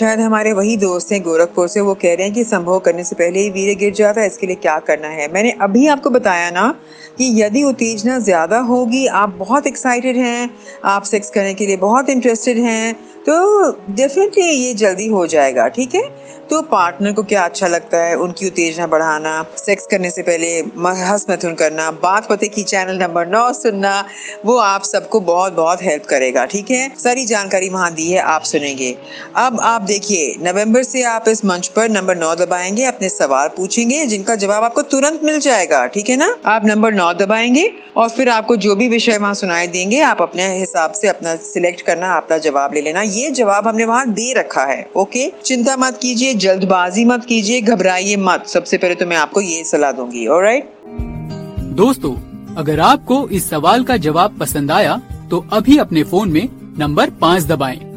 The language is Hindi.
शायद हमारे वही दोस्त हैं गोरखपुर से, वो कह रहे हैं कि संभोग करने से पहले ही वीर्य गिर जाता है, इसके लिए क्या करना है। मैंने अभी आपको बताया ना कि यदि उत्तेजना ज़्यादा होगी, आप बहुत एक्साइटेड हैं, आप सेक्स करने के लिए बहुत इंटरेस्टेड हैं, तो डेफिनेटली ये जल्दी हो जाएगा, ठीक है। तो पार्टनर को क्या अच्छा लगता है, उनकी उत्तेजना बढ़ाना, सेक्स करने से पहले हंस मैथुन करना, बात पते की चैनल नंबर 9 सुनना, वो आप सबको बहुत बहुत हेल्प करेगा, ठीक है। सारी जानकारी वहाँ दी है, आप सुनेंगे। अब आप देखिए, नवंबर से आप इस मंच पर नंबर 9 दबाएंगे, अपने सवाल पूछेंगे जिनका जवाब आपको तुरंत मिल जाएगा, ठीक है ना। आप नंबर 9 दबाएंगे और फिर आपको जो भी विषय वहाँ सुनाई देंगे, आप अपने हिसाब से अपना सिलेक्ट करना, अपना जवाब ले लेना। ये जवाब हमने वहाँ दे रखा है, ओके। चिंता मत कीजिए, जल्दबाजी मत कीजिए, घबराइए मत। सबसे पहले तो मैं आपको ये सलाह दूंगी, ऑलराइट। दोस्तों, अगर आपको इस सवाल का जवाब पसंद आया तो अभी अपने फोन में नंबर 5 दबाएं।